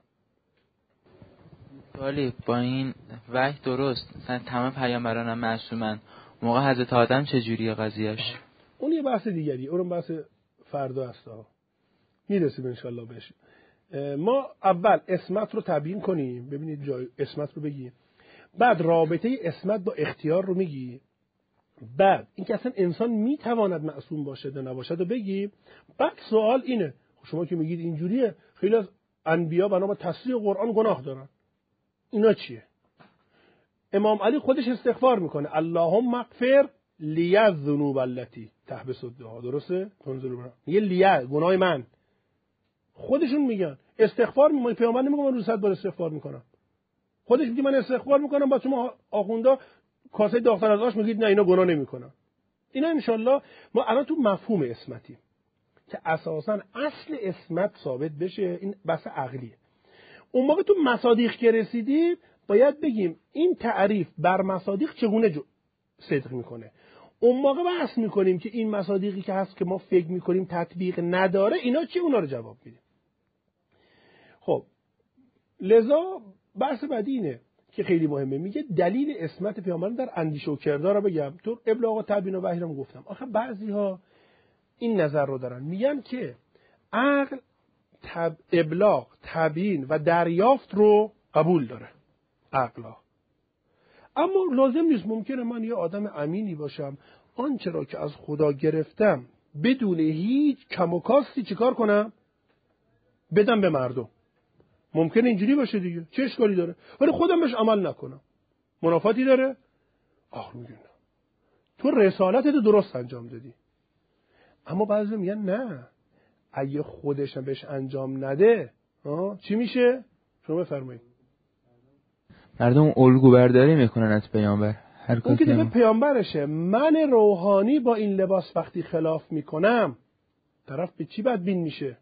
ولی با این وحی درست مثلا تمام پیامبران هم معصومن، موقع حضرت آدم چجوریه قضیهش؟ اون یه بحث دیگریه، اون بحث فردا هست ها، میرسیم انشالله بهش. ما اول اسمت رو تبیین کنیم، ببینید جای اسمت رو بگیم، بعد رابطه اسمت با اختیار رو میگی، بعد این که اصلا انسان میتواند معصوم باشد و نباشد رو بگیم. بعد سوال اینه، شما که میگید اینجوریه، خیلی از انبیا بنا به تصریح قرآن گناه دارن، اینا چیه؟ امام علی خودش استغفار میکنه، اللهم اغفر لی الذنوب التي تحبس الدعاء. درسته؟ تنزل برام میگه لیه، گناه من. خودشون میگن استغفار میکنه، پیامبر نمیگه من روز صد بار استغفار میکنم. خودش میگه من استغفار میکنم، با شما آخوندا کاسه داختر از آش میگید نه اینا گناه نمیکنن. اینا انشالله ما الان تو مفهوم اسمتیم که اساساً اصل اسمت ثابت بشه، این بحث عقلیه. اون موقع تو مصادیق که رسیدیم باید بگیم این تعریف بر مصادیق چگونه جو صدق میکنه. اون موقع بحث میکنیم که این مصادیقی که هست که ما فکر میکنیم تطبیق نداره، اینا چی؟ اونا رو جواب میدیم. خب لذا بحث بعدی اینه که خیلی مهمه، میگه دلیل اسمت پیامبر در اندیشه و کردار رو بگم. تو ابلاغ و تبیین و وحی رو گفتم. آخه بعضی‌ها این نظر رو دارن، میگن که عقل تب... ابلاغ، تبیین و دریافت رو قبول داره عقلا، اما لازم نیست. ممکنه من یه آدم امینی باشم، آنچه را که از خدا گرفتم بدون هیچ کم و کاستی چیکار کنم؟ بدم به مردم. ممکنه اینجوری باشه دیگه، چه اشکالی داره؟ ولی خودم بهش عمل نکنم، منافاتی داره؟ آخ میگن تو رسالتت درست انجام دادی. اما بعضی میگن نه، اگه خودش بهش انجام نده آه چی میشه؟ شما بفرمایید. مردم الگو برداری میکنن از پیامبر. هر اون که کسی دیگه پیامبرشه. من روحانی با این لباس وقتی خلاف میکنم، طرف به چی بدبین میشه؟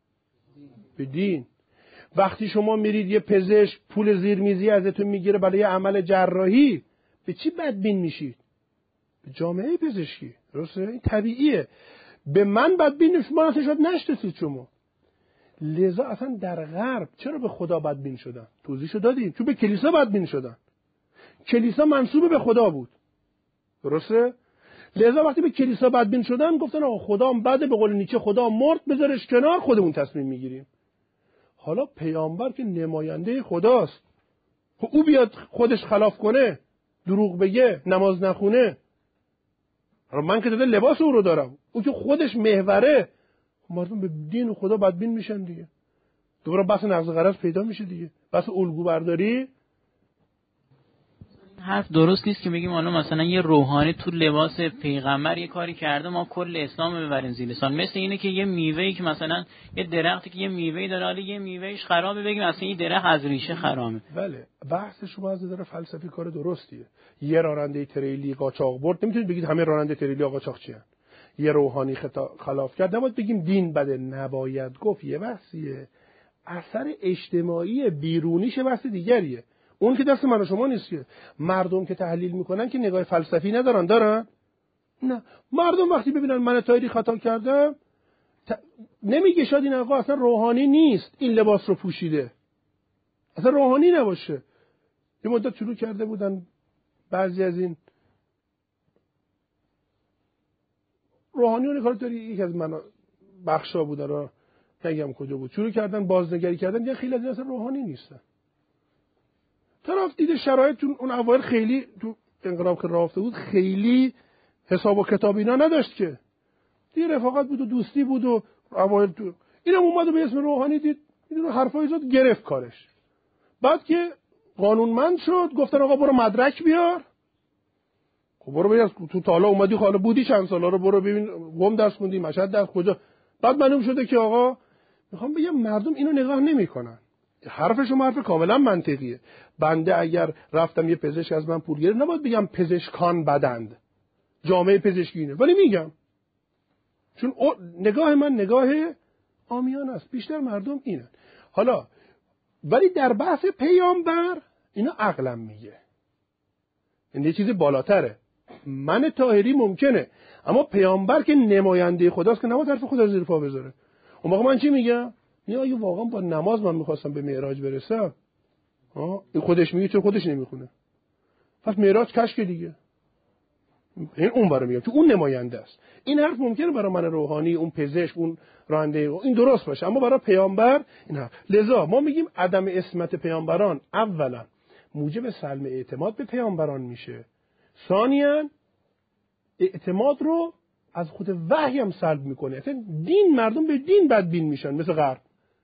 به دین. وقتی شما میرید یه پزشک پول زیرمیزی ازتون میگیره برای عمل جراحی، به چی بدبین میشید؟ به جامعه پزشکی. درسته؟ این طبیعیه. به من بدبین نشید، ما اصلا شاید نشناسید شما. لذا اصلا در غرب چرا به خدا بدبین شدن؟ توضیحشو دادیم. چون به کلیسا بدبین شدن. کلیسا منسوب به خدا بود. درسته؟ لذا وقتی به کلیسا بدبین شدن گفتن آقا خدا هم بده، به قول نیچه خدا مرد، بذارش کنار، خودمون تصمیم میگیریم. حالا پیامبر که نماینده خداست، خب او بیاد خودش خلاف کنه، دروغ بگه، نماز نخونه، من که داده لباس او رو دارم، او که خودش محوره، مردم به دین و خدا بدبین میشن دیگه. دوباره بحث نقض قرض پیدا میشه دیگه، بحث الگو برداری. حرف درست نیست که بگیم حالا مثلا یه روحانی تو لباس پیغمبر یه کاری کرده ما کل اسلام ببریم زیر لسان. مثل اینه که یه میوه‌ای که مثلا یه درختی که یه میوه‌ای داره، حالا یه میوهش خرابه، بگیم اصلا این درخت از ریشه خرابه. بله، بحث شما از نظر فلسفی کار درستیه. یه راننده تریلی قاچاق برد، نمیتونید بگید همه راننده تریلی قاچاق چیان. یه روحانی خطا خلاف کرد، نباید بگیم دین بده، نباید گفت. یه بحثیه، اثر اجتماعی بیرونیش بحث دیگریه. اون که دست من و شما نیست که. مردم که تحلیل میکنن که نگاه فلسفی ندارن، دارن؟ نه. مردم وقتی ببینن من تایری خطا کردم ت... نمیگه شاید این آقا اصلا روحانی نیست، این لباس رو پوشیده، اصلا روحانی نباشه. یه مدت شروع کرده بودن بعضی از این روحانیون کار داری، یکی از من بخشا بودن را نگم کجا بود، شروع کردن بازنگری کردن، یه خیلی از این اصلا روحانی نیستن. طرف دیده شرایط تو اون اوایل خیلی تو انقلاب که رافته بود خیلی حساب و کتاب اینا نداشت که، دیگه رفاقت بود و دوستی بود و اوایل تو اینم اومد و به اسم روحانی دید اینو حرفای زد گرفت کارش. بعد که قانونمند شد گفتن آقا برو مدرک بیار. خب برو ببین تو تالا اومدی حالا بودی چند سالا رو برو ببین قم درس خوندی مشهد درس کجا. بعد معلوم شده که آقا میخوام بگم مردم اینو نگاه نمیکنن. حرف شما حرف کاملا منطقیه. بنده اگر رفتم یه پزشک از من پول گرفت نباید بگم پزشکان بدند، جامعه پزشکی اینه، ولی میگم چون نگاه من نگاه عامیان است، بیشتر مردم اینه. حالا ولی در بحث پیامبر اینا عقلم میگه، این یه چیز بالاتره. من طاهری ممکنه، اما پیامبر که نماینده خداست که نباید حرف خدا زیر پا بذاره. اون موقع من چی میگم؟ نه اگه واقعا با نماز من میخواستم به معراج برسم، ها این خودش میگه چون خودش نمیخونه، پس معراج کشک دیگه. این اون برام میگم تو اون نماینده است. این حرف ممکنه برای من روحانی، اون پزشک، اون راننده این درست باشه، اما برای پیامبر این حرف. لذا ما میگیم عدم عصمت پیامبران اولا موجب سلب اعتماد به پیامبران میشه، ثانیاً اعتماد رو از خود وحی هم سلب میکنه. اصلا دین، مردم به دین بدبین میشن مثل غرب.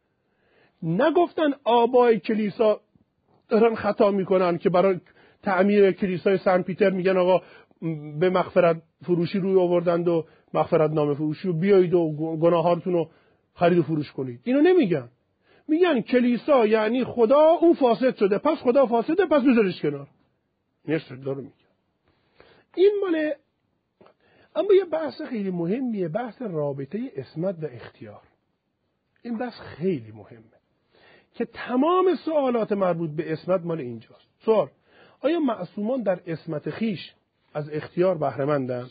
نگفتن آبای کلیسا دارن خطا میکنن که برای تعمیر کلیسای سن پیتر میگن آقا به مغفرت فروشی روی آوردند و مغفرت نامه فروشی و بیایید و گناهاتون رو خرید و فروش کنید. اینو نمیگن، میگن کلیسا یعنی خدا اون فاسد شده، پس خدا فاسده پس بذارش کنار. نیست دارو میگن. این مال. اما یه بحث خیلی مهمیه، بحث رابطه عصمت و اختیار. این بحث خیلی مهمه که تمام سوالات مربوط به عصمت مال اینجاست. سوال: آیا معصومان در عصمت خیش از اختیار بهره مندند؟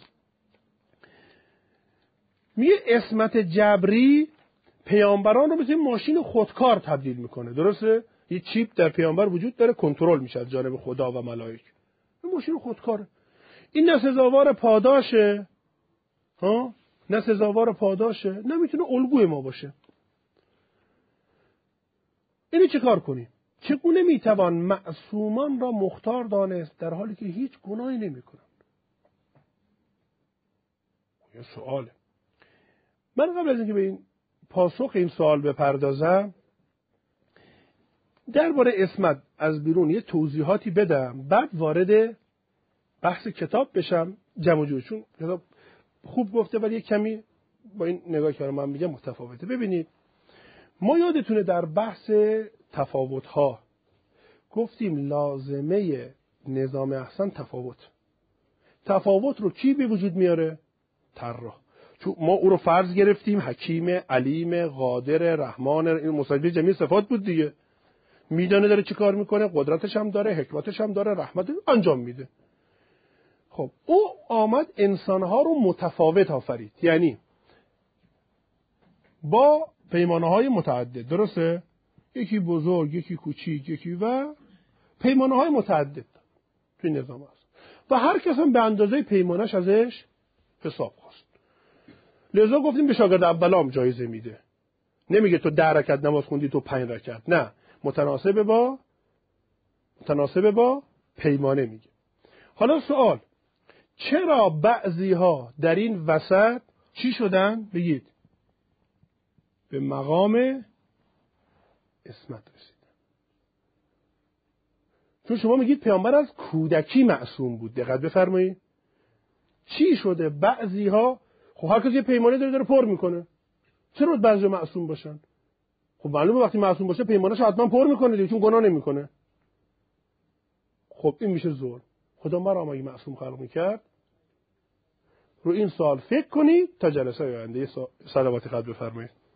میگه عصمت جبری پیامبران رو مثل ماشین خودکار تبدیل میکنه. درسته؟ یه چیپ در پیامبر وجود داره، کنترل میشه از جانب خدا و ملائک. این ماشین خودکاره. این نه سزاوار پاداشه، ها؟ نه سزاوار پاداشه، نمیتونه الگوی ما باشه. اینو چه کار کنیم؟ چگونه میتوان معصومان را مختار دانست در حالی که هیچ گناهی نمیکنن؟ یه سواله. من قبل از اینکه به این پاسخ این سوال بپردازم درباره عصمت از بیرون یه توضیحاتی بدم، بعد وارد بحث کتاب بشم. جمع و جور، چون کتاب خوب گفته ولی کمی با این نگاه که من میگم متفاوته. ببینید ما یادتونه در بحث تفاوت‌ها گفتیم لازمه نظام احسن تفاوت. تفاوت رو کی به وجود میاره؟ طراح. چون ما او رو فرض گرفتیم حکیم، علیم، قادر، رحمان، این مصاحبه جمعی صفات بود دیگه. میدانه داره چی کار میکنه، قدرتش هم داره، حکمتش هم داره، رحمت انجام میده. خب او آمد انسانها رو متفاوت آفرید، یعنی با پیمانه‌های متعدد. درسته؟ یکی بزرگ، یکی کوچیک، یکی و پیمانه‌های متعدد توی نظام هست و هر کس هم به اندازه پیمانش ازش حساب خواست. لذا گفتیم به شاگرد اولام جایزه میده. نمیگه تو ده رکعت نماز خوندی تو پنج رکعت، نه، متناسب با متناسب با پیمانه میگه. حالا سوال: چرا بعضی ها در این وسط چی شدن؟ بگید به مقام عصمت رسیدن. چون شما میگید پیامبر از کودکی معصوم بود. دقت بفرمایید. چی شده بعضی ها؟ خب هر کسی یه پیمانه داره داره پر میکنه. چرا بعضی معصوم باشن؟ خب معلومه وقتی معصوم باشه پیمانه‌شو حتما پر میکنه دیگه، چون گناه نمیکنه. خب این میشه ظلم. خدا ما رو اگه معصوم خلق میکرد، رو این سوال فکر کنید تا جلسه آینده. صلوات خدا بفرمایید.